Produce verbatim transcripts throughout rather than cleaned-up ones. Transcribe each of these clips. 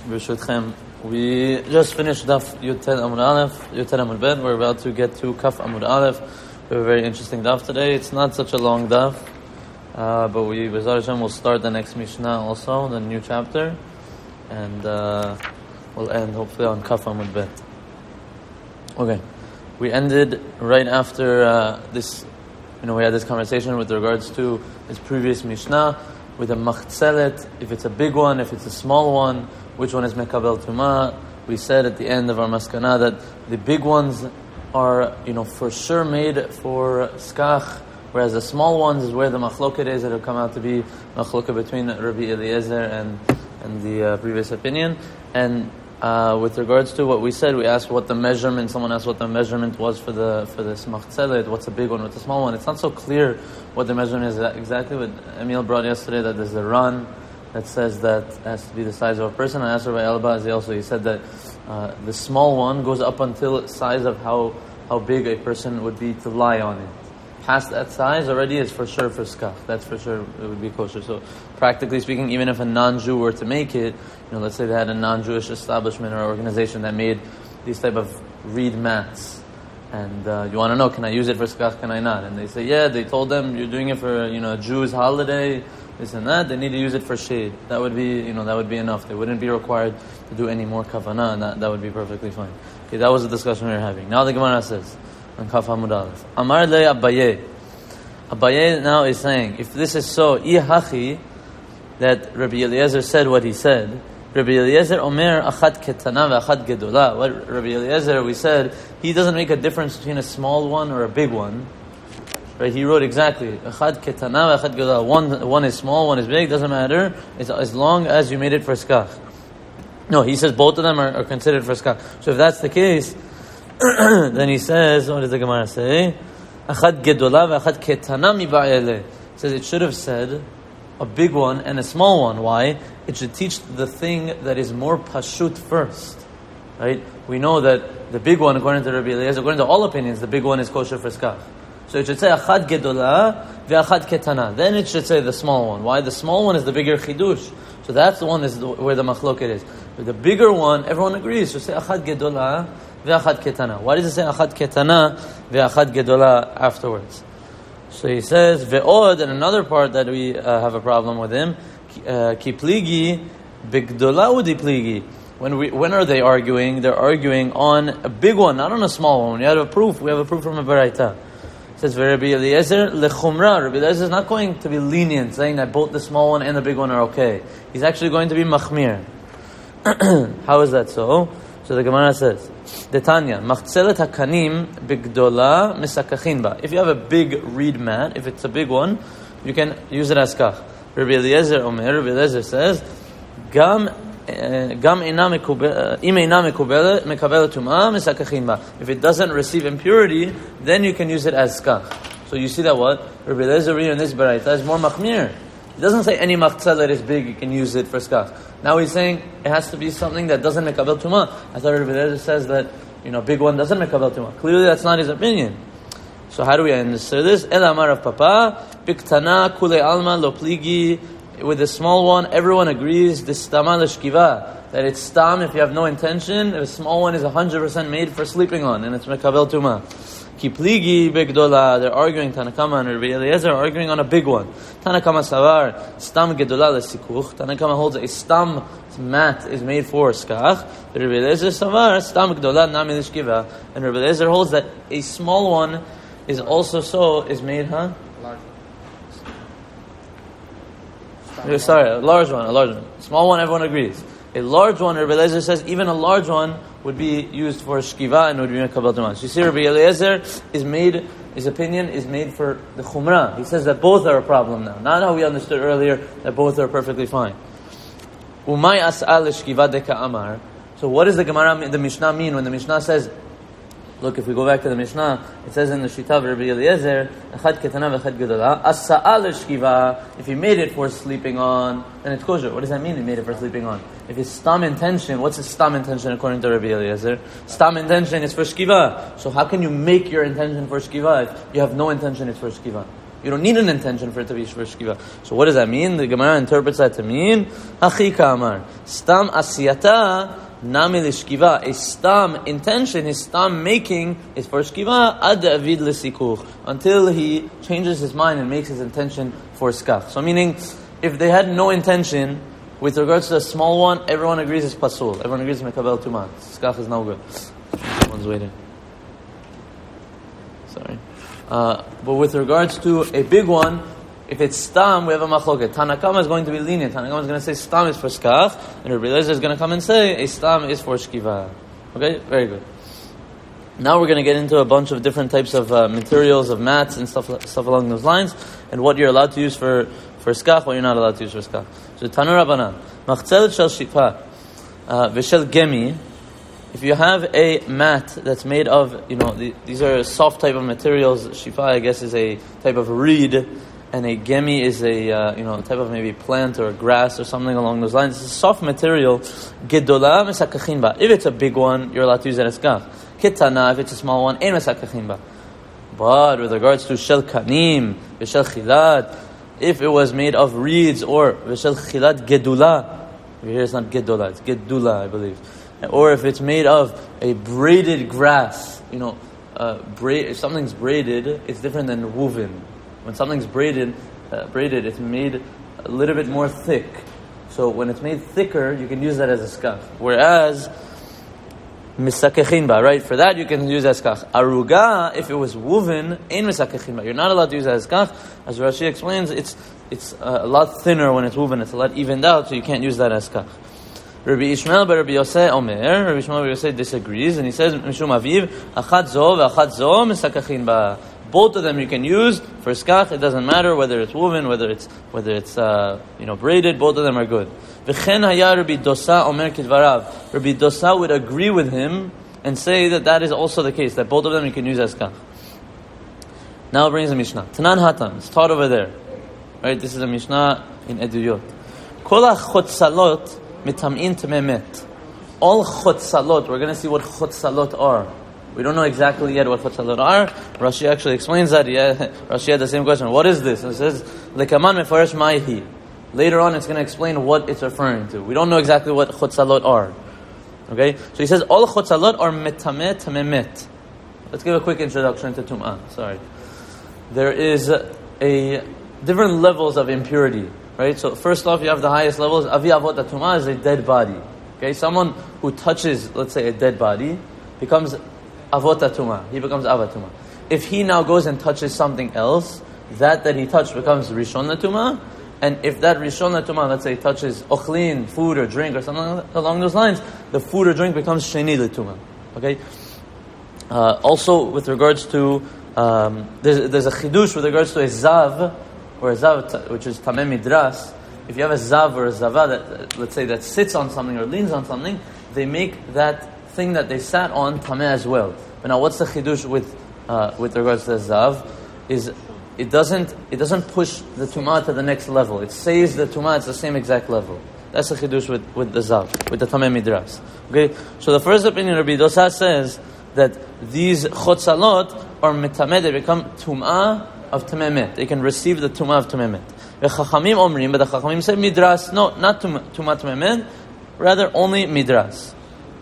B'shutchem, we just finished Daf Yutet Amud Aleph, Yutet Amud Bet. We're about to get to Kaf Amud Aleph. We have a very interesting Daf today. It's not such a long Daf, uh, but we, B'ezras Hashem, will start the next Mishnah also, the new chapter, and uh, we'll end hopefully on Kaf Amud Bet. Okay, we ended right after uh, this, you know, we had this conversation with regards to this previous Mishnah, with a machzelet, if it's a big one, if it's a small one, which one is mekabel tumah. We said at the end of our maskana that the big ones are, you know, for sure made for skach, whereas the small ones is where the machloket is, that will come out to be machloket between Rabbi Eliezer and and the uh, previous opinion. And uh, with regards to what we said, we asked what the measurement. Someone asked what the measurement was for the for this machzelet. What's a big one? What's a small one? It's not so clear what the measurement is exactly. But Emil brought yesterday that there's a run that says that it has to be the size of a person. I asked Rabbi Elba, he also he said that uh, the small one goes up until the size of how how big a person would be to lie on it. Past that size already is for sure for skach. That's for sure it would be kosher. So practically speaking, even if a non-Jew were to make it, you know, let's say they had a non-Jewish establishment or organization that made these type of reed mats, and uh, you want to know, can I use it for skach? Can I not? And they say, yeah. They told them you're doing it for, you know, a Jew's holiday, this and that. They need to use it for shade. That would be, you know, that would be enough. They wouldn't be required to do any more kavanah, and that, that would be perfectly fine. Okay, that was the discussion we were having. Now the Gemara says on Kaf Hamud Aleph, Amar le Abaye. Abaye now is saying, if this is so, ihachi, that Rabbi Eliezer said what he said. Rabbi Eliezer Omer achat ketana ve'achat gedola. What Rabbi Eliezer, we said, he doesn't make a difference between a small one or a big one. Right? He wrote exactly, achat ketana ve'achat gedola. One, one is small, one is big, doesn't matter. It's as long as you made it for skach. No, he says both of them are, are considered for skach. So if that's the case, then he says, what does the Gemara say? Achat gedola ve'achat ketana mi ba'ele. Says it should have said a big one and a small one. Why? It should teach the thing that is more pashut first. Right? We know that the big one, according to Rabbi Eliezer, according to all opinions, the big one is kosher for skach. So it should say achat gedola ve'achat ketana. Then it should say the small one. Why? The small one is the bigger chidush. So that's the one is the, where the machloket is. But the bigger one, everyone agrees. So say achat gedola ve'achat ketana. Why does it say achat ketana ve'achat gedola afterwards? So he says ve'od, and another part that we uh, have a problem with him, ki pligi bigdola udi pligi. When we when are they arguing? They're arguing on a big one, not on a small one. When you have a proof, we have a proof from a baraita. It says Rabbi Eliezer lechumra. Rabbi Eliezer is not going to be lenient, saying that both the small one and the big one are okay. He's actually going to be machmir. How is that so? So the Gemara says, Detanya, machzelet hakanim bigdola misakachin ba. If you have a big reed mat, if it's a big one, you can use it as kach. Rabbi Eliezer Omer, Rabbi Eliezer says, Gam gam ina mekubel im ina mekubel mekabel tumah misakachin ba. If it doesn't receive impurity, then you can use it as kach. So you see that what Rabbi Eliezer read in this baraita is more machmir. It doesn't say any machzelet is big, you can use it for skach. Now he's saying it has to be something that doesn't make kabel tumah. I thought Rabbi Eliezer says that, you know, big one doesn't make kabel tumah. Clearly that's not his opinion. So how do we understand this? El amar of papa, biktana kule alma lo pligi. With the small one, everyone agrees, this stama l'shkiva, that it's stam if you have no intention. If a small one is one hundred percent made for sleeping on, and it's mekabel tumah. Kipligi begdola, they're arguing, Tanakama and Rabbi Eliezer are arguing on a big one. Tanakama savar, stam gedola lesikuch. Tanakama holds a stam mat is made for skach. Rabbi Eliezer savar, stam gedola nami lishkiva. And Rabbi Eliezer holds that a small one is also so, is made, huh? Large. Sorry, a large one, a large one. Small one, everyone agrees. A large one, Rabbi Eliezer says, even a large one would be used for shkiva and would be mekabel tumah. So you see, Rabbi Eliezer is made, his opinion is made for the chumrah. He says that both are a problem now. Not how we understood earlier that both are perfectly fine. Umay as'al shkiva deka amar. So what does the Gemara, the Mishnah mean when the Mishnah says, look, if we go back to the Mishnah, it says in the Shita of Rabbi Eliezer, Echad ketana v'echad gedola, as-sa'al shkiva, if he made it for sleeping on, then it's kosher. What does that mean, he made it for sleeping on? If his stam intention, what's his stam intention according to Rabbi Eliezer? Stam intention is for shkiva. So how can you make your intention for shkiva if you have no intention it's for shkiva? You don't need an intention for it to be for shkiva. So what does that mean? The Gemara interprets that to mean Hachi Kamar. Stam asiyata nami lishkiva. A stam intention, his stam making is for shkiva ad avid lesikuch, until he changes his mind and makes his intention for skach. So meaning, if they had no intention with regards to the small one, everyone agrees it's pasul. Everyone agrees mekabel tumah. Skach is no good. Someone's waiting. Sorry. Uh, but with regards to a big one, if it's stam, we have a machloket. Tanakama is going to be lenient. Tanakama is going to say stam is for skach, and Rabbi Eliezer is going to come and say a stam is for shkiva. Okay, very good. Now we're going to get into a bunch of different types of uh, materials, of mats and stuff stuff along those lines, and what you're allowed to use for for skach, what you're not allowed to use for skach. So Tanu Rabbanan, machzel shel shifa v'shel gemi. If you have a mat that's made of, you know, the, these are soft type of materials. Shifa, I guess, is a type of reed, and a gemi is a uh, you know type of maybe plant or grass or something along those lines. It's a soft material. Gedola mesakachin ba. If it's a big one, you're allowed to use it as skach. Ketana, if it's a small one, ein mesakachin ba. But with regards to shel kanim, v'shel chilat, if it was made of reeds or v'shel chilat gedula, here it's not gedola, it's gedula, I believe. Or if it's made of a braided grass, you know, uh, braid, if something's braided, it's different than woven. When something's braided, uh, braided, it's made a little bit more thick. So when it's made thicker, you can use that as a skach. Whereas, misakechin ba, right? For that you can use as skach. Aruga, if it was woven, ein misakechin ba. You're not allowed to use that as skach. As Rashi explains, it's it's uh, a lot thinner when it's woven. It's a lot evened out, so you can't use that as skach. Rabbi Ishmael but Rabbi Yosei Omer, Rabbi Ishmael but Yosei disagrees, and he says, Mishum Aviv, Achat zo v'achat zo misakachin ba. Both of them you can use for skach. It doesn't matter whether it's woven, whether it's whether it's uh, you know braided. Both of them are good. V'chen haya Rabbi Dosa Omer kidvarav. Rabbi Dosa would agree with him and say that that is also the case, that both of them you can use as skach. Now it brings the Mishnah. Tanan Hatam. It's taught over there, right? This is a Mishnah in Eduyot. Kol ha'chotzalot mitam'in tememet. All chotzalot, we're going to see what chotzalot are. We don't know exactly yet what chotzalot are. Rashi actually explains that. Yeah, Rashi had the same question. What is this? And it says, lekaman mefaresh ma'hi. Later on, it's going to explain what it's referring to. We don't know exactly what chotzalot are. Okay? So he says, all chotzalot are metameh tememet. Let's give a quick introduction to tum'ah. Sorry. There is a, a different levels of impurity. Right? So first off, you have the highest levels. Avi avot tumah is a dead body. Okay? Someone who touches, let's say, a dead body becomes avot tumah. He becomes avat tumah. If he now goes and touches something else, that that he touched becomes rishon tumah. And if that rishon tumah, let's say, touches ochlin, food or drink or something along those lines, the food or drink becomes sheni tumah. Okay? Uh, also, with regards to um, there's, there's a chidush with regards to a zav, or a zav, which is tameh midras. If you have a zav or a zava that, let's say, that sits on something or leans on something, they make that thing that they sat on tameh as well. But now, what's the chidush with uh, with regards to the zav? Is it doesn't it doesn't push the tumah to the next level. It saves the tumah at the same exact level. That's the chidush with, with the zav, with the tameh midras. Okay, so the first opinion, Rabbi Dosa says that these chotzalot are metameh, they become tumah of tememet. They can receive the tumah of tememet. The chachamim omrim, but the chachamim say midras. No, not tumah tememet, rather only midras.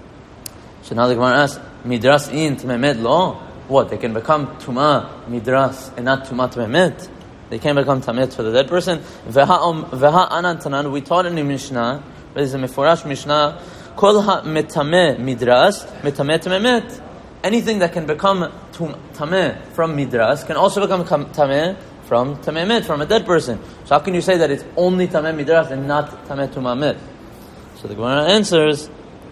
So now the Gemara asks, midras in tememet lo? What? They can become tumah midras and not tumah tememet? They can become tamet for the dead person. Veha anan tanan. We taught in the Mishnah, but it's a meforash Mishnah. Kol ha metameh midras, metameh tememet. Anything that can become tameh from midras can also become tameh from tamemet, from a dead person. So how can you say that it's only tameh midras and not tameh tumamet? So the Gemara answers,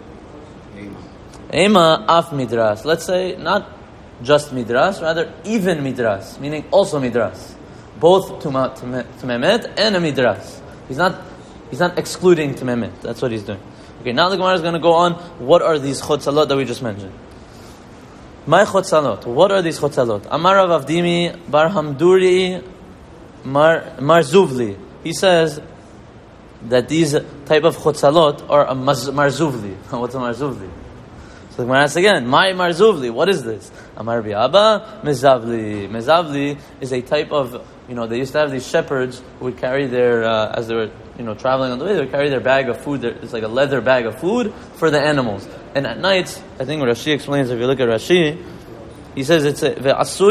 Ema af midras. Let's say not just midras, rather even midras, meaning also midras. Both tumamet and a midras. He's not he's not excluding tumamet. That's what he's doing. Okay, now the Gemara is going to go on. What are these chotzalot that we just mentioned? My chotzalot. What are these chotzalot? Amar Rav Avdimi bar Hamduri mar marzuvli. He says that these type of chotzalot are a maz, marzuvli. What's a marzuvli? So the Gemara asks again, my marzuvli. What is this? Amar Biaba mezavli. Mezavli is a type of you know, they used to have these shepherds who would carry their, uh, as they were, you know, traveling on the way, they would carry their bag of food. It's like a leather bag of food for the animals. And at night, I think Rashi explains, if you look at Rashi, he says it's a, he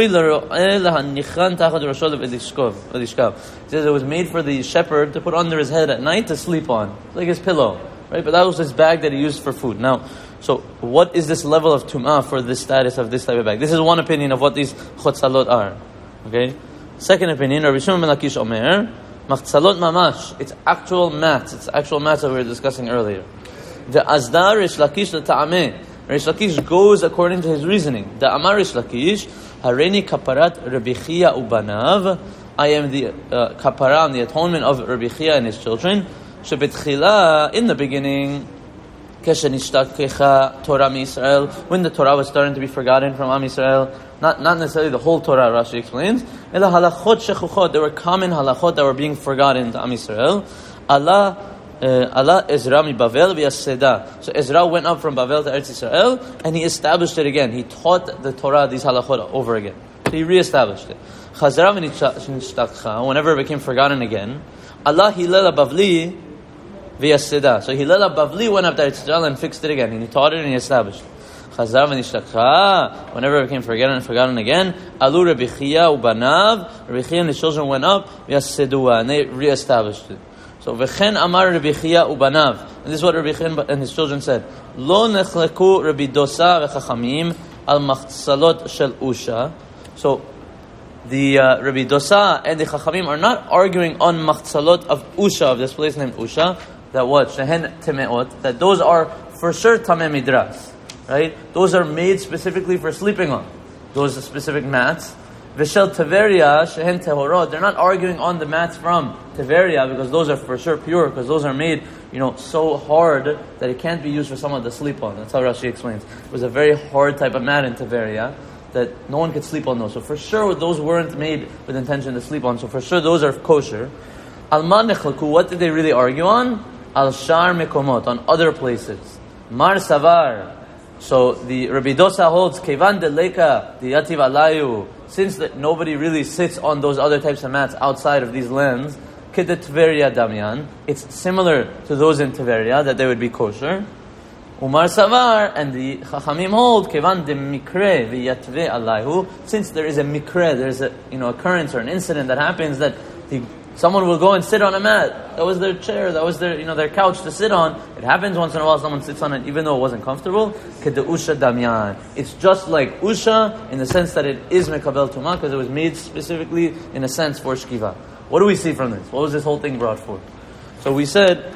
says it was made for the shepherd to put under his head at night to sleep on, like his pillow, right? But that was his bag that he used for food. Now, so what is this level of tum'ah for this status of this type of bag? This is one opinion of what these chotzalot are. Okay. Second opinion, Rabbi Shimon ben Lakish Omer, machtzalot mamash. It's actual mats. It's actual mats that we were discussing earlier. The azdar Rish Lakish l'ta'ameh. Rish Lakish goes according to his reasoning. The Amar Rish Lakish, Hareini kaparat Rabbi Chia ubanav. I am the uh, kapara, the atonement of Rabbi Chia and his children. Shebetchila, in the beginning, keshenishtakecha Torah miYisrael, when the Torah was starting to be forgotten from Am Yisrael, not not necessarily the whole Torah. Rashi explains, ela halachot shechuchot. There were common halachot that were being forgotten to Am Yisrael. Allah. Uh, Allah Ezra mi Bavel v'Yaseda. So Ezra went up from Bavel to Eretz Yisrael and he established it again. He taught the Torah these halachot over again. So he re-established it. Chazra v'nishtakcha. Whenever it became forgotten again, Allah Hillel Bavli v'Yaseda. So Hillel Bavli went up to Eretz Yisrael and fixed it again. And he taught it and he established it. Chazra v'nishtakcha. Whenever it became forgotten and forgotten again, Alu Rabbi Chia ubanav. Rabbi Chia and his children went up v'Yasedua and they re-established it. So v'chen amar Rabbi Chia ubanav, and this is what Rabbi Chia and his children said. Lo nechleku Rabbi Dosa v'chachamim al machtzalot shel Usha. So the uh, Rabbi Dosa and the Chachamim are not arguing on machtzalot of Usha, of this place named Usha. That what shehen temeot, that those are for sure tameh midras, right? Those are made specifically for sleeping on. Those are specific mats. V'shel Teveria shehen tehorot. They're not arguing on the mats from Teveria because those are for sure pure, because those are made, you know, so hard that it can't be used for someone to sleep on. That's how Rashi explains. It was a very hard type of mat in Teveria that no one could sleep on those. So for sure those weren't made with intention to sleep on. So for sure those are kosher. Alma nechlaku. What did they really argue on? Al shar mekomot, on other places. Mar savar. So the Rabbi Dosa holds kevan deleka the yativ alayu. Since that nobody really sits on those other types of mats outside of these lands, Kedet Tveria Damyan, it's similar to those in Tveria, that they would be kosher. Umar Savar, and the Chachamim hold, Kevan de Mikre v'yatve alayhu, since there is a mikre, there's a, you know, occurrence or an incident that happens that the, someone will go and sit on a mat. That was their chair, that was their, you know, their couch to sit on. It happens once in a while, someone sits on it even though it wasn't comfortable. Kede Usha Damyan. It's just like Usha in the sense that it is Mekabel Tumah, because it was made specifically in a sense for Shkiva. What do we see from this? What was this whole thing brought for? So we said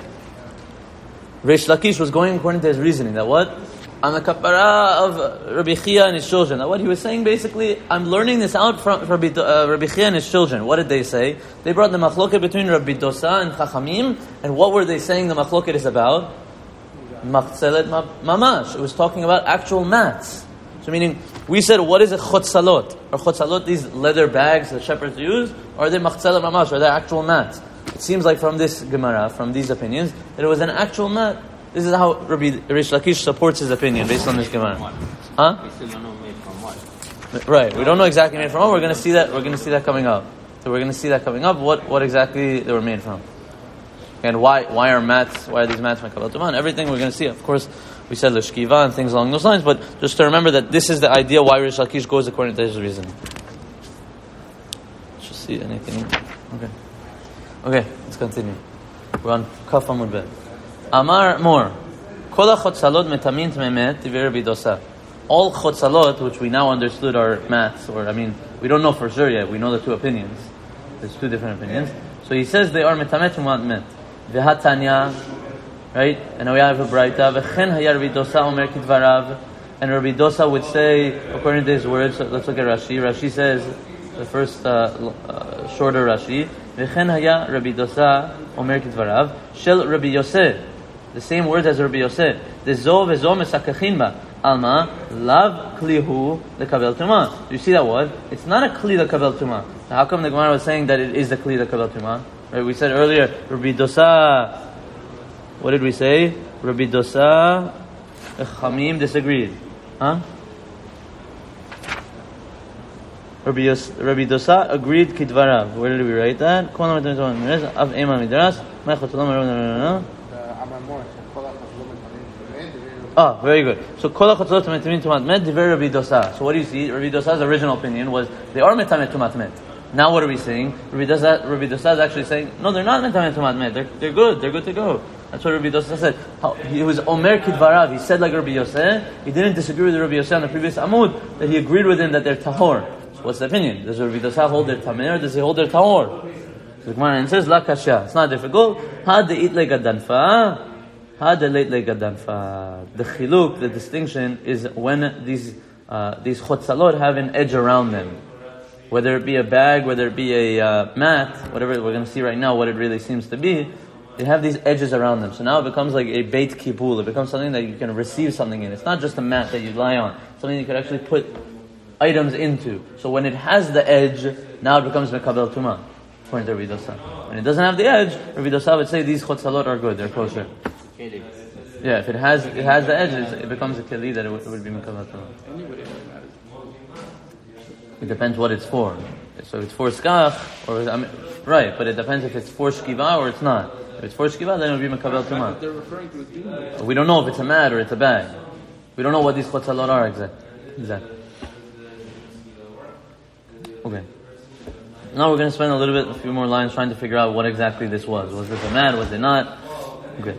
Reish Lakish was going according to his reasoning that what? I'm a kapara of Rabbi Chia and his children. Now what he was saying basically, I'm learning this out from Rabbi, uh, Rabbi Chia and his children. What did they say? They brought the machloket between Rabbi Dosa and Chachamim, and what were they saying the machloket is about? Machzelet mamash. It was talking about actual mats. So meaning, we said, what is a chotzalot? Are chotzalot these leather bags that shepherds use? Or are they machzelet mamash? Are they actual mats? It seems like from this Gemara, from these opinions, that it was an actual mat. This is how Rabbi Reish Lakish supports his opinion based on this Gemara. Huh? We still don't know made from what. Right. We don't know exactly made from what. We're going to see that. We're going to see that coming up. So we're going to see that coming up. What what exactly they were made from, and why why are mats? Why are these mats from Kabbalah Tuman? Everything we're going to see. Of course, we said l'shkiva and things along those lines. But just to remember that this is the idea why Reish Lakish goes according to his reasoning. Let's just see anything. Okay. Okay. Let's continue. We're on Kaf Amud Bet. Amar more. Kol chotzalot metamin tmemet tiver Rabbi Dosa. All chotzalot, which we now understood are mats, or I mean, we don't know for sure yet. We know the two opinions. There's two different opinions. So he says they are metamet umat V'hatanya, right? And now we have a braita. V'chen haya Rabbi Dosa omer kidvarav. And Rabbi Dosa would say, according to his words, so let's look at Rashi. Rashi says, the first uh, uh, shorter Rashi. V'chen haya Rabbi Dosa omer kidvarav. Shel Rabbi Yosef. The same words as Rabbi Yosef. The zo v'zo mesakachin ba. Alma lav klihu lekabel tuma. Do you see that word? It's not a kli lekabel tuma. How come the Gemara was saying that it is the kli lekabel tuma? Right? We said earlier, Rabbi Dosa. What did we say? Rabbi Dosa, Chamim disagreed. Huh? Rabbi, Yos, Rabbi Dosa agreed kidvarav. Where did we write that? Ah, very good. So kol hachatzot metamim tumat met divrei Rabbi Dosa. So what do you see? Rabbi Dosa's original opinion was they are metamet tumat met. Now what are we saying? Rabbi Dosa, Rabbi Dosa is actually saying no, they're not metamet tumat met. They're they're good. They're good to go. That's what Rabbi Dosa said. How, he was Omer Kidvarav. He said like Rabbi Yosef. He didn't disagree with Rabbi Yosef on the previous Amud, that he agreed with him that they're tahor. So what's the opinion? Does Rabbi Dosa hold their tameh or does he hold their tahor? So the Gemara says, La kasha. It's not difficult. Ha de'it legadanfa. Ha de'leit legadanfa. The chiluk, the distinction, is when these uh, these chotzalot have an edge around them. Whether it be a bag, whether it be a uh, mat, whatever, we're going to see right now what it really seems to be. They have these edges around them. So now it becomes like a beit kibul. It becomes something that you can receive something in. It's not just a mat that you lie on. It's something you could actually put items into. So when it has the edge, now it becomes mekabel tumah, according to Rabbi Dosa. When it doesn't have the edge, Rabbi Dosa would say these chotzalot are good. They're kosher. Yeah, if it has it has the edges, it becomes a keli that it would, it would be mekabel tumah. It depends what it's for. So if it's for skach, or I mean, right, but it depends if it's for shkiva or it's not. If it's for shkiva, then it would be mekabel tumah. They're referring to a thing. We don't know if it's a mat or it's a bag. We don't know what these chotzalot are exactly. Exactly. Okay. Now we're going to spend a little bit, a few more lines trying to figure out what exactly this was. Was this a mat? Was it not? Okay.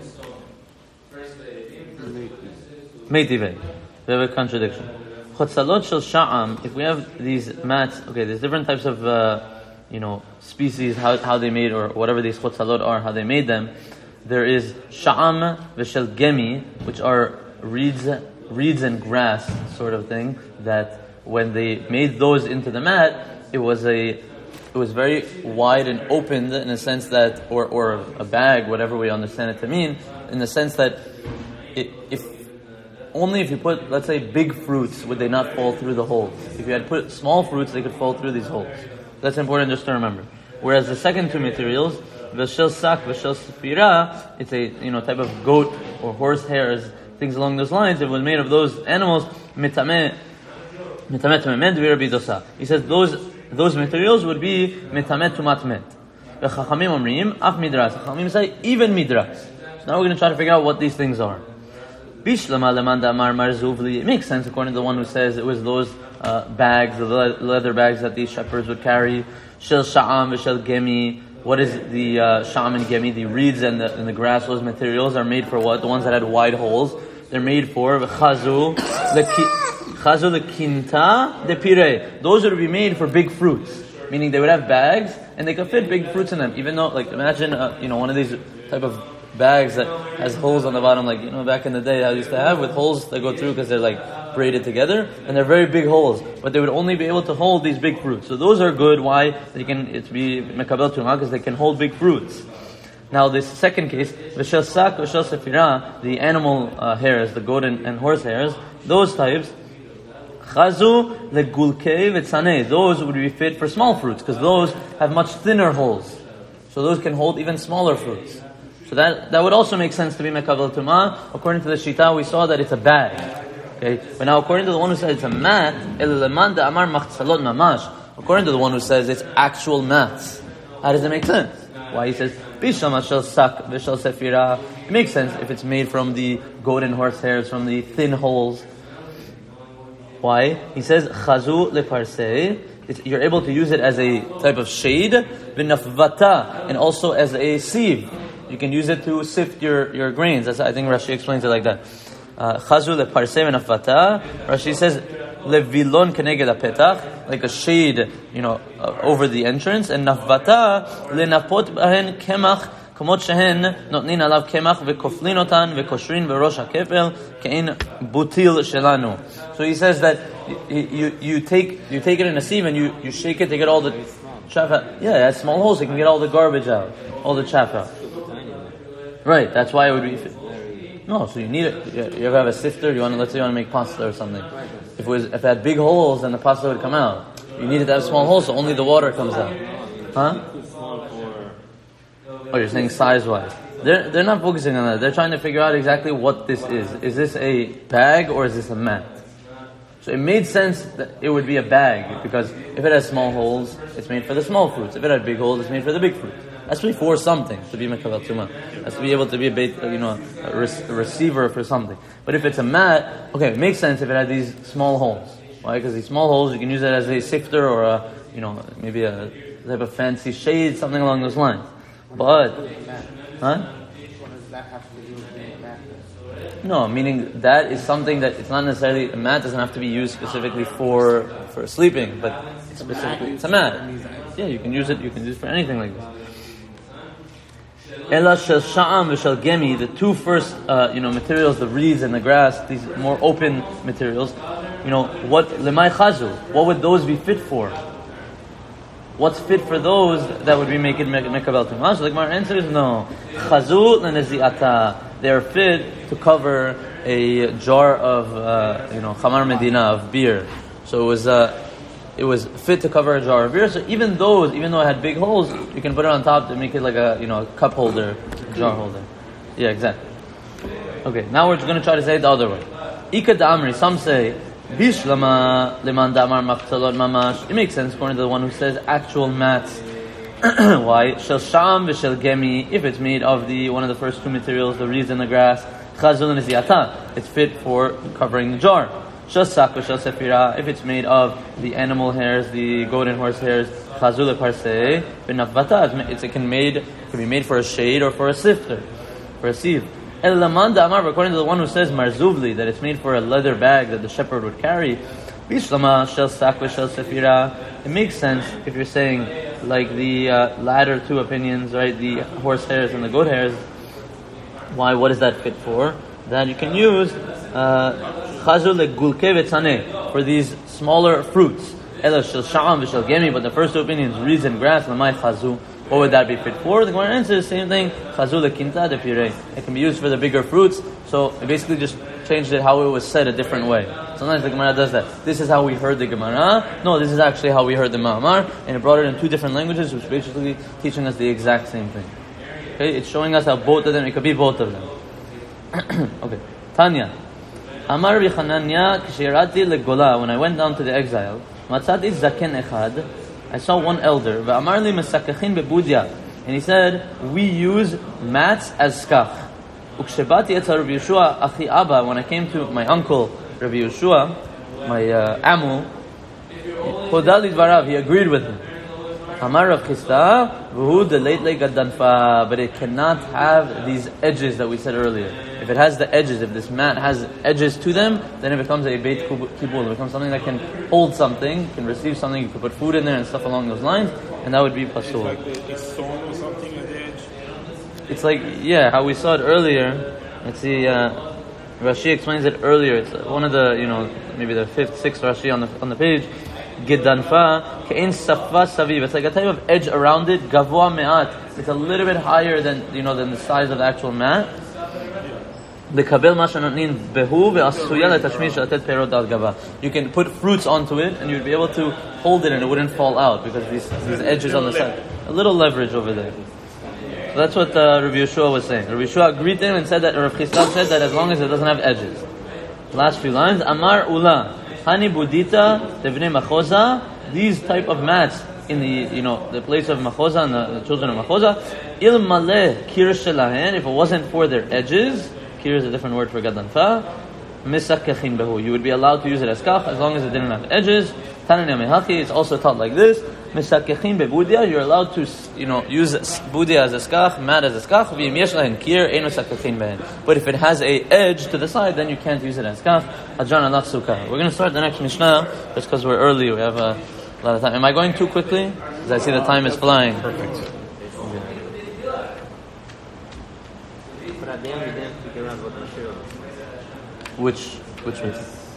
Meitive. We have a contradiction. Chotzalot shel sha'am, if we have these mats, okay, there's different types of, uh, you know, species, how how they made, or whatever these chotzalot are, how they made them. There is sha'am v'shel gemi, which are reeds, reeds and grass sort of thing, that when they made those into the mat, it was a, it was very wide and opened in a sense that, or or a bag, whatever we understand it to mean, in the sense that it, if only if you put, let's say, big fruits, would they not fall through the holes. If you had put small fruits, they could fall through these holes. That's important just to remember. Whereas the second two materials, v'shel sak, v'shel sefira, it's a, you know, type of goat or horse hairs, things along those lines. It was made of those animals. Mitameh, mitameh tumat met Rabbi Dosa. He says those those materials would be mitameh tumat met. V'chachamim omrim af midras. Chachamim say even midras. So now we're going to try to figure out what these things are. It makes sense according to the one who says it was those uh, bags, the le- leather bags that these shepherds would carry. Shel sha'am v'shel gemi. What is the uh, sha'am and gemi? The reeds and the, and the grass, those materials are made for what? The ones that had wide holes. They're made for chazu chazu the kinta de pire. Those would be made for big fruits, meaning they would have bags and they could fit big fruits in them. Even though, like, imagine uh, you know one of these type of bags that has holes on the bottom, like, you know, back in the day I used to have, with holes that go through because they're like braided together, and they're very big holes, but they would only be able to hold these big fruits. So those are good. Why? They can, it's be mekabel tumah, because they can hold big fruits. Now this second case, v'shel sak v'shel sefira, the animal uh, hairs, the goat and, and horse hairs, those types, chazu legulkei v'tzanei, those would be fit for small fruits, because those have much thinner holes. So those can hold even smaller fruits. So that, that would also make sense to be mekabel tumah. According to the shita, we saw that it's a bag. Okay, but now according to the one who says it's a mat, according to the one who says it's actual mats, how does it make sense? Why he says bisham shel sak v'shel sefira? It makes sense if it's made from the goat and horse hairs, from the thin holes. Why? He says chazu leparsei. You're able to use it as a type of shade, v'nafvata, and also as a sieve. You can use it to sift your, your grains. That's, I think Rashi explains it like that. Chazu leparsei v'nafvata. Rashi says levilon keneged apetach, like a shade, you know, uh, over the entrance, and nafvata lenapot bahen kemach kamot shehen notnin alav kemach v'koflin otan v'koshrin v'rosh hakefel kein butil shelanu. So he says that you, you you take you take it in a sieve and you, you shake it to get all the chaff out. Yeah, it has small holes. You can get all the garbage out, all the chaff out. Right, that's why it would be. No, so you need it. You ever have a sifter? You want to, let's say you want to make pasta or something. If it was, if it had big holes, then the pasta would come out. You need it to have small holes, so only the water comes out. Huh? Oh, you're saying size-wise. They're they're not focusing on that. They're trying to figure out exactly what this is. Is this a bag or is this a mat? So So it made sense that it would be a bag, because if it has small holes, it's made for the small fruits. If it had big holes, it's made for the big fruits. That's to be for something, to be mekabel tumah. That's to be able to be a bait, you know, a, re- a receiver for something. But if it's a mat, okay, it makes sense if it had these small holes. Why? Because these small holes, you can use it as a sifter or a, you know, maybe a type of fancy shade, something along those lines. But, huh? No, meaning that is something that it's not necessarily, a mat doesn't have to be used specifically for for sleeping, but it's specifically, it's a mat. Yeah, you can use it, you can use it for anything like this. Ela shel sha'am v'shel gemi, the two first, uh, you know, materials, the reeds and the grass, these more open materials, you know, what, lemay chazu, what would those be fit for? What's fit for those that would be making mekabel tumah? So the Gemara answers, no. Chazu l'nezi'ata. They are fit to cover a jar of, uh, you know, chamar medina, of beer. So it was, uh, it was fit to cover a jar of beer. So even those, even though it had big holes, you can put it on top to make it like a, you know, a cup holder, jar holder. Yeah, exactly. Okay, now we're just going to try to say it the other way. Ika da'amri, some say, Bishlama leman damar machzalot mamash. It makes sense according to the one who says actual mats. Why? Shel sham v'shel gemi. If it's made of the one of the first two materials, the reeds and the grass, chazul neziyata. It's fit for covering the jar. Shel sak v'shel sefira. If it's made of the animal hairs, the goat and horse hairs, chazul leparsei v'navvata. It can made it can be made for a shade or for a sifter, for a sieve. El laman da'amar, according to the one who says marzuvli, that it's made for a leather bag that the shepherd would carry. Bishlama shel sak v'shel sefira. It makes sense if you're saying like the uh, latter two opinions, right? The horse hairs and the goat hairs. Why? What is that fit for? That you can use chazul legulke v'tzaneh for these smaller fruits. Ela shel sha'am v'shel gemi. But the first two opinions, reeds and grass, lamay chazu. What would that be fit for? The Gemara answers the same thing. Chazul lekinta de pirei. It can be used for the bigger fruits. So it basically just changed it how it was said a different way. Sometimes the Gemara does that. This is how we heard the Gemara. No, this is actually how we heard the Ma'amar. And it brought it in two different languages, which basically teaching us the exact same thing. Okay, it's showing us how both of them, it could be both of them. Okay, Tanya. Amar B'Chananya k'shirati legola. When I went down to the exile, matzati zaken echad. I saw one elder, V'amar li mesakachin bebudya, and he said, we use mats as skach. Ukshebati etza Rabbi Yeshua achi Abba, when I came to my uncle Rabbi Yeshua, my uh, amu, Hodali dvarav, he agreed with me. Amar Rav Chisda, v'hu deleit le gadanfa, but it cannot have these edges that we said earlier. If it has the edges, if this mat has edges to them, then it becomes a beit kibul. It becomes something that can hold something, can receive something. You can put food in there and stuff along those lines, and that would be pasul. It's like it's thorn or something at the edge. It's like, yeah, how we saw it earlier. Let's see, uh, Rashi explains it earlier. It's one of the, you know, maybe the fifth, sixth Rashi on the on the page. Gidanfa kein safa saviv. It's like a type of edge around it. Gavoa me'at. It's a little bit higher than, you know, than the size of the actual mat. You can put fruits onto it, and you'd be able to hold it, and it wouldn't fall out because these these edges on the side. A little leverage over there. So that's what uh, Rabbi Yeshua was saying. Rabbi Yeshua agreed to him and said that Rav Chisda said that as long as it doesn't have edges. Last few lines. Amar Ula Hani Budita Tevnei Machoza. These type of mats in the, you know, the place of Machoza and the, the children of Machoza. Il Maleh Kir Shelahen. If it wasn't for their edges. Kir is a different word for gadanfa. Misakachin behu. You would be allowed to use it as kach as long as it didn't have edges. Tananya mehachi. It's also taught like this. Misakachin bebudia. You're allowed to, you know, use budia as a skach, mat as a skach. V'im yesh lahen kir eino sakachin behen. But if it has a edge to the side, then you can't use it as kach. Hadran alach sukkah. We're going to start the next mishnah just because we're early. We have a lot of time. Am I going too quickly? Because I see the time is flying. Perfect. Which, which way?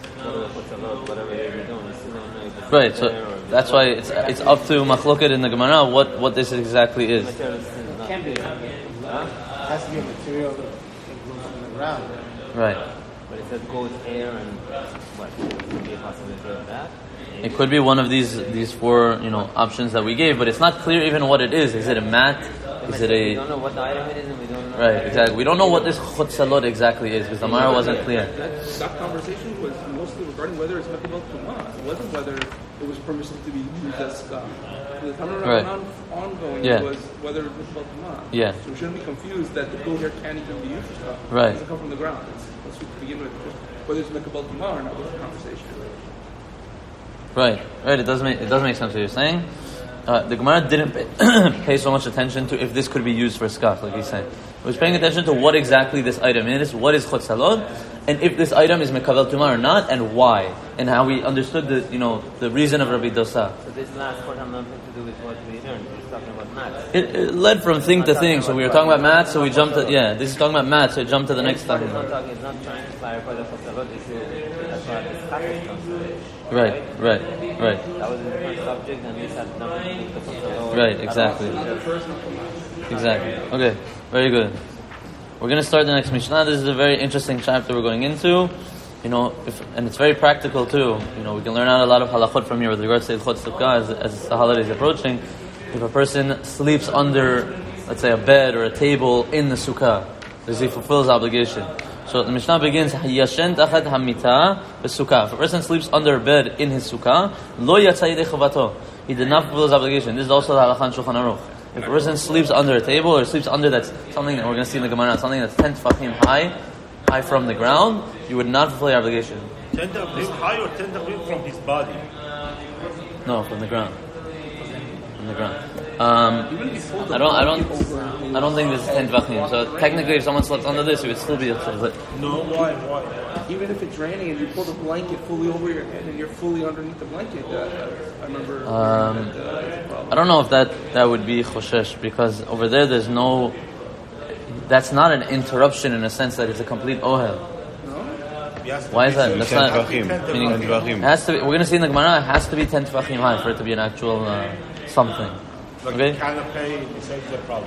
Right, so that's why it's it's up to machloket in the Gemara what, what this exactly is. It can't be. It has to be a material that goes on the ground. Right. But it says goat hair and what? Could be a possibility of that? It could be one of these these four, you know, options that we gave, but it's not clear even what it is. Is it a mat? Is it a... We don't know what the item it is and we don't know... Right, exactly. We don't know what this chutzalot exactly is because the Gemara wasn't clear. That, that conversation was mostly regarding whether it's Mekabel Tumah. It wasn't whether it was permissible to be used as skah. The time Right. on, ongoing Yeah. was whether it's Mekabel Tumah. Yeah. So we shouldn't be confused that the goat hair can't even be used for skah. Right. It doesn't come from the ground. It's, let's begin with whether it's Mekabel Tumah or not was the conversation. Right, right. It does make it does make sense what you're saying. Uh, the Gemara didn't pay, pay so much attention to if this could be used for skaf, like he's saying. It was paying attention to what exactly this item is, what is chutzalot, and if this item is mekavel tumah or not, and why, and how we understood the you know the reason of Rabbi Dosa. So this last part has nothing to do with what we learned. We're talking about maths. It, it led from thing to thing. So we were talking about math, so we jumped to yeah. This is talking about math, so it jumped to the next It's not, thing. it's not talking, it's not trying to clarify the Chotzelot issue as far as the status comes. Right, right, right. That was a different subject and this had nothing to do with the Chotzelot. Right, exactly. Exactly. Okay, very good. We're going to start the next Mishnah. This is a very interesting chapter we're going into. You know, if, and it's very practical too. You know, we can learn out a lot of halachot from here with regards to Ilchot Sukkah as, as the holiday is approaching. If a person sleeps under, let's say, a bed or a table in the Sukkah, does he fulfill his obligation? So the Mishnah begins, Yashen tachat hamita b'sukkah. If a person sleeps under a bed in his Sukkah, lo yatsa yedei chavato. He did not fulfill his obligation. This is also the halakha in Shulchan Aruch. If a person sleeps under a table or sleeps under that's something that we're going to see in the Gemara, something that's ten tefachim high, high from the ground, you would not fulfill your obligation. ten tefachim high or ten tefachim from his body? No, from the ground. From the ground. Um, I don't, I don't, I don't think this is ten tefachim. So technically, if someone slept under this, it would still be a tzavut. No, why, why? Even if it's raining and you pull the blanket fully over your head and you're fully underneath the blanket, uh, I remember. Um, that, uh, I don't know if that, that would be choshesh because over there there's no. That's not an interruption in a sense that it's a complete ohel. Why is that? That's not. Meaning, it has to be, we're going to see in the Gemara. It has to be ten tefachim high for it to be an actual uh, something. Like Okay. the canopy solves the problem.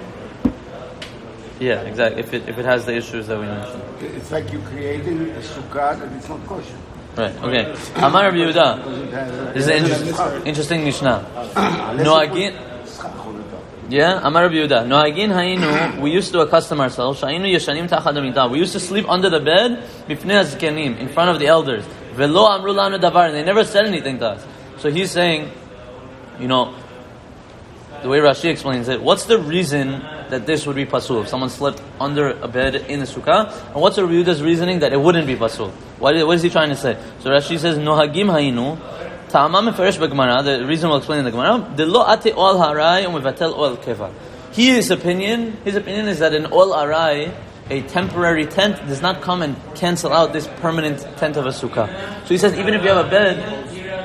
Yeah, exactly. If it if it has the issues that we mentioned. It's like you creating a sukkah and it's not kosher. Right. Okay. Amar Rabbi Yehuda. This is an interesting, interesting Mishnah. Noagin. Yeah, Amar Rabbi Yehuda. Noagin hayinu. We used to accustom ourselves. Shayinu yeshanim tachad hamita. We used to sleep under the bed bifnei hazkenim, in front of the elders. Velo amru lanu davar. And they never said anything to us. So he's saying, you know, the way Rashi explains it, what's the reason that this would be pasul? If someone slept under a bed in the sukkah, and what's Rabbi Yehuda's reasoning that it wouldn't be pasul? What is, what is he trying to say? So Rashi says, Nohagim hayinu, ta'ama meferesh b'Gemara. The reason we'll explain in the Gemara, de lo ate ol harai u'mevatel ol keva. His opinion, his opinion is that an ol harai, a temporary tent, does not come and cancel out this permanent tent of a sukkah. So he says, even if you have a bed.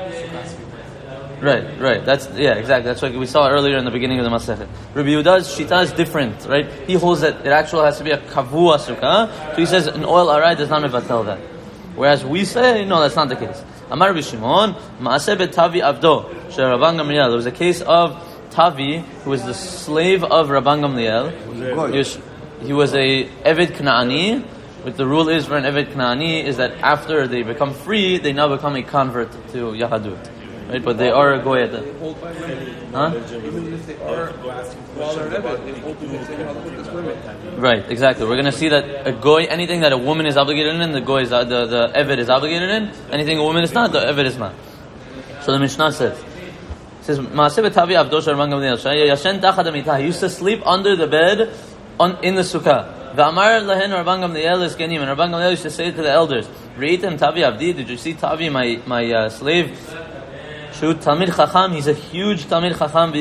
Right, right. That's yeah, exactly. That's what we saw earlier in the beginning of the Masechet. Rabbi Yehuda's shita is different, right? He holds that it actually has to be a kavua sukkah. So he says an oil arai does not mevatel that. Whereas we say no, that's not the case. Amar Rabbi Shimon, Maaseh b'Tavi Avdo, she Rabban Gamliel. There was a case of Tavi, who was the slave of Rabban Gamliel. He was, he was a Eved Knaani. But the rule is for an Eved Knaani is that after they become free, they now become a convert to Yahadut. Right, but they are a goy at that. Huh? Even if they are, while they're Eved, they hold to the same halachot as women. Right, exactly. We're going to see that a goy, anything that a woman is obligated in, the goy is the the Eved is obligated in. Anything a woman is not, the Eved is not. So the Mishnah says, it says, "Maaseh b'Tavi Avdo shel Rabban Gamliel, yashen tachad hamita." He used to sleep under the bed on in the sukkah. V'amar lahen Rabban Gamliel is genim, and Rabban Gamliel used to say to the elders, "Reitem Tavi Avdi? Did you see Tavi, my my uh, slave?" Talmid Chacham, he's a huge Talmid Chacham,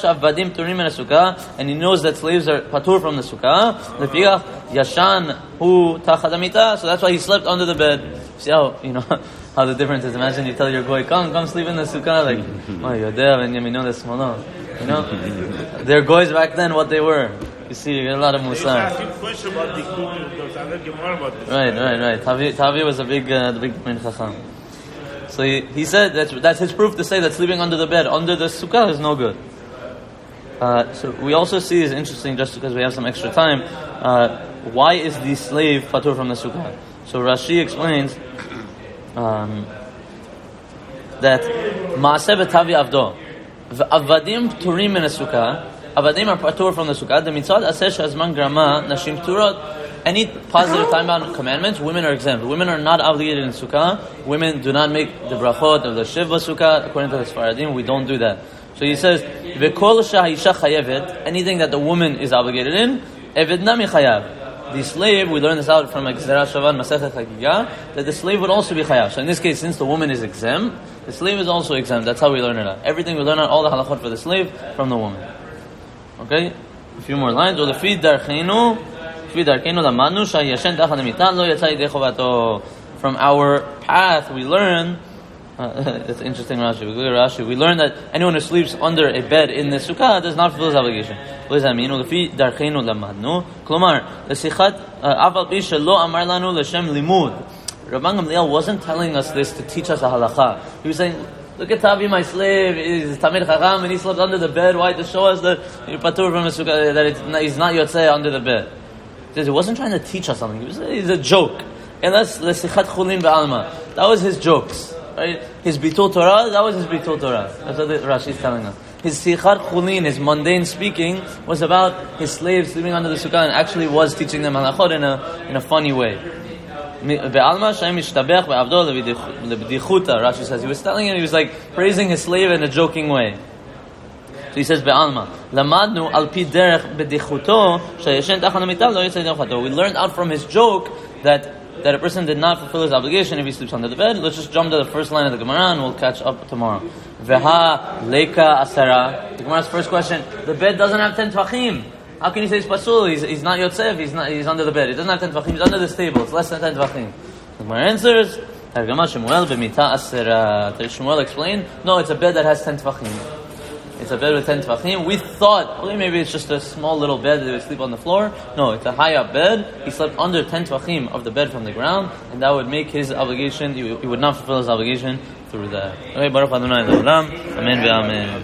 and he knows that slaves are patur from the sukkah. Yashan hu tachad hamita, so that's why he slept under the bed. See how you know how the difference is. Imagine you tell your goy, come, come sleep in the sukkah, like oh yodea and yamino lesmolo. You know, their goys back then what they were. You see, you get a lot of musar. Right, right, right. Tavi, Tavi was a big, uh, the big Talmid Chacham. So he, he said that that's his proof to say that sleeping under the bed, under the sukkah, is no good. Uh, so we also see is interesting, just because we have some extra time. Uh, why is the slave patur from the sukkah? So Rashi explains um, that Maaseh b'Tavi Avdo, v'avadim pturim min sukkah. Avadim are patur from the sukkah. The mitzvah aseh she'azman grama nashim turot. Any positive time-bound commandments, women are exempt. Women are not obligated in sukkah. Women do not make the brachot of the shiva sukkah. According to the Sfaradim, we don't do that. So he says, "V'kol sha'isha chayevet." Anything that the woman is obligated in, eved nami chayav. The slave, we learn this out from Gzera Shavan Masechet Hagigah, that the slave would also be chayav. So in this case, since the woman is exempt, the slave is also exempt. That's how we learn it out. Everything we learn out, all the halachot for the slave, from the woman. Okay? A few more lines. Ulefi darchenu, fi darchenu lamanu shayashen tachat hamitan lo yatsa yedei chovato. From our path, we learn. Uh, it's interesting, Rashi. We go to Rashi. We learn that anyone who sleeps under a bed in the sukkah does not fulfill his obligation. What does that mean? Ulefi darchenu lamadnu. Klomar lesichat aval pi shelo amar lanu l'shem limud. Rabban Gamliel wasn't telling us this to teach us a halacha. He was saying, look at Tavi, my slave, he's Tamid Chacham, and he slept under the bed. Why? To show us that you're patur from the sukkah, that it's not, he's not yotzei under the bed. He says he wasn't trying to teach us something. He was, he's a joke. And that's lesichat chulin be'alma. That was his jokes. Right? His bitul Torah, that was his bitul Torah. That's what Rashi is telling us. His sichat chulin, his mundane speaking, was about his slaves sleeping under the sukkah and actually was teaching them halachot in a, in a funny way. Rashi says, he was telling him, he was like praising his slave in a joking way. So he says, Be'alma, Lamadnu al pi derech b'dichuto, shayeshen tachat hamitan lo yitzei yedei chovato. We learned out from his joke that that a person did not fulfill his obligation if he sleeps under the bed. Let's just jump to the first line of the Gemara and we'll catch up tomorrow. Veha leika asara. The Gemara's first question, the bed doesn't have ten tvachim. How can you say it's pasul? He's, he's not yotzev, he's not, he's under the bed. He doesn't have ten tvachim, he's under this table. It's less than ten tvachim. The Gemara answers, Targama Shemuel b'mita asera. Shmuel explained, no, it's a bed that has ten tvachim. It's a bed with ten tvachim. We thought, okay, maybe it's just a small little bed that would sleep on the floor. No, it's a high up bed. He slept under ten tvachim of the bed from the ground, and that would make his obligation, he would not fulfill his obligation through that. Okay, Baruch Adonai Le'olam. Amen ve'amen.